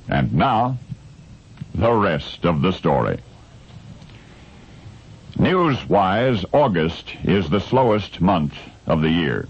And now, the rest of the story. News-wise, August is the slowest month of the year.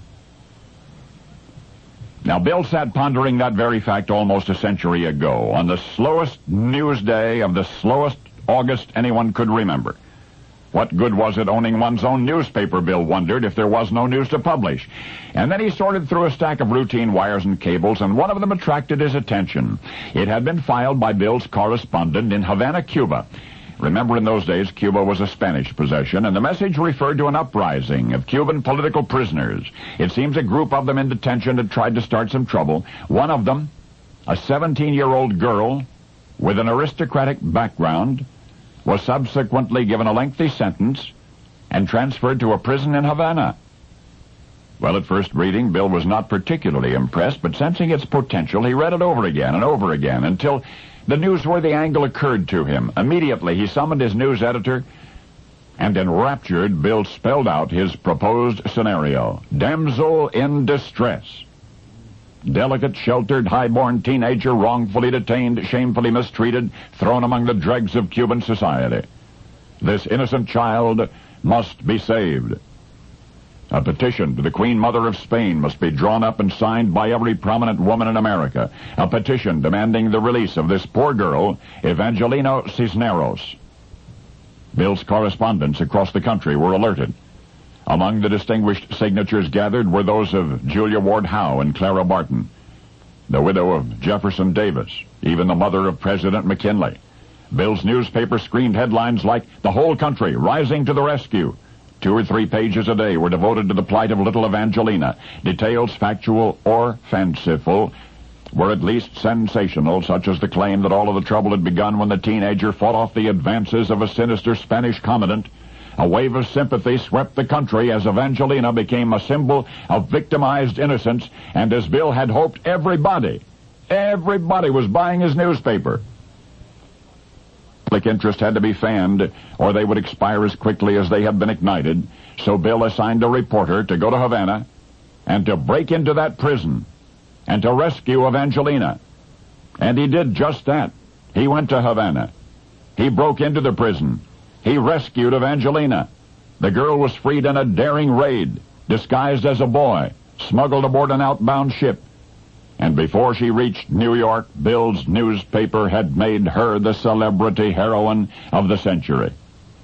Now, Bill sat pondering that very fact almost a century ago, on the slowest news day of the slowest August anyone could remember. What good was it owning one's own newspaper, Bill wondered, if there was no news to publish? And then he sorted through a stack of routine wires and cables, and one of them attracted his attention. It had been filed by Bill's correspondent in Havana, Cuba. Remember, in those days, Cuba was a Spanish possession, and the message referred to an uprising of Cuban political prisoners. It seems a group of them in detention had tried to start some trouble. One of them, a 17-year-old girl with an aristocratic background, was subsequently given a lengthy sentence and transferred to a prison in Havana. Well, at first reading, Bill was not particularly impressed, but sensing its potential, he read it over again and over again until the newsworthy angle occurred to him. Immediately, he summoned his news editor, and enraptured, Bill spelled out his proposed scenario. Damsel in distress. Delicate, sheltered, high-born teenager, wrongfully detained, shamefully mistreated, thrown among the dregs of Cuban society. This innocent child must be saved. A petition to the Queen Mother of Spain must be drawn up and signed by every prominent woman in America. A petition demanding the release of this poor girl, Evangelina Cisneros. Bill's correspondents across the country were alerted. Among the distinguished signatures gathered were those of Julia Ward Howe and Clara Barton, the widow of Jefferson Davis, even the mother of President McKinley. Bill's newspaper screamed headlines like, "The whole country rising to the rescue." 2 or 3 pages a day were devoted to the plight of little Evangelina. Details, factual or fanciful, were at least sensational, such as the claim that all of the trouble had begun when the teenager fought off the advances of a sinister Spanish commandant. A wave of sympathy swept the country as Evangelina became a symbol of victimized innocence, and as Bill had hoped, everybody was buying his newspaper. Public interest had to be fanned, or they would expire as quickly as they had been ignited, so Bill assigned a reporter to go to Havana and to break into that prison and to rescue Evangelina. And he did just that. He went to Havana. He broke into the prison. He rescued Evangelina. The girl was freed in a daring raid, disguised as a boy, smuggled aboard an outbound ship. And before she reached New York, Bill's newspaper had made her the celebrity heroine of the century.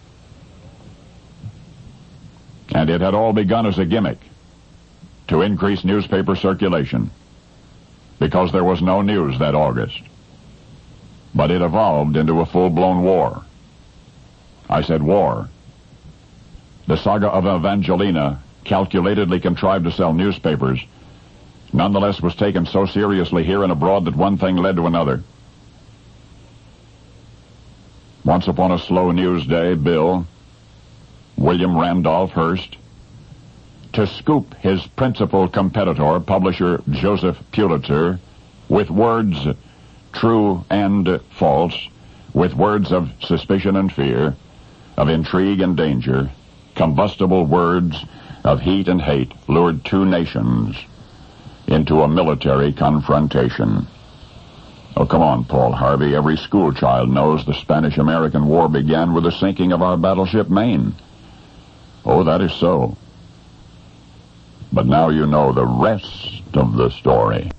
And it had all begun as a gimmick to increase newspaper circulation, because there was no news that August. But it evolved into a full-blown war. I said war. The saga of Evangelina, calculatedly contrived to sell newspapers, nonetheless was taken so seriously here and abroad that one thing led to another. Once upon a slow news day, Bill, William Randolph Hearst, to scoop his principal competitor, publisher Joseph Pulitzer, with words true and false, with words of suspicion and fear, of intrigue and danger, combustible words of heat and hate, lured 2 nations into a military confrontation. Oh, come on, Paul Harvey. Every schoolchild knows the Spanish-American War began with the sinking of our battleship Maine. Oh, that is so. But now you know the rest of the story.